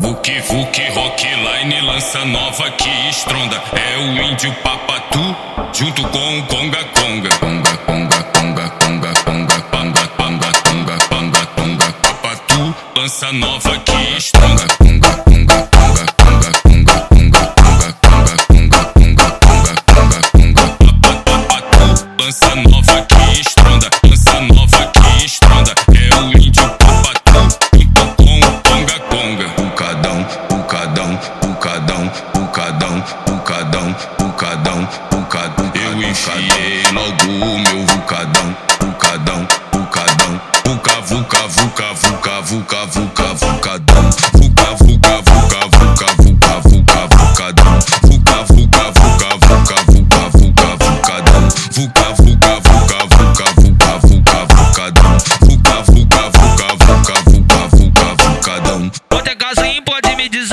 Vuki Rockline lança nova que estronda. É o índio Papatu junto com o Conga Conga. Conga Conga Conga Conga Conga Conga Conga Conga Conga Conga. Papatu lança nova que estronda. Conga Conga Conga Conga Conga Conga Conga Conga Conga Conga Conga Conga. Papatu lança nova que estronda. Lança nova que estronda. É o índio Papatu junto com o Conga Conga. Pucadão, pucadão, pucadão, pucadão, pucadão, pucadão. Eu enfiei logo o meu vucadão, vucadão, vucadão. Vuca, vuca, vuca, vuca, vuca, vuca, vucadão. Vuca, vuca, vuca, vuca, vuca, vuca, vucadão. Vuca, vuca, vuca, vuca, vuca, vuca, vucadão. Vuca, vuca, vuca, vuca, vuca, vuca, vucadão. Vuca, vuca, vuca, vuca, vuca, vuca, vucadão. Quanto é casinho pode me dizer?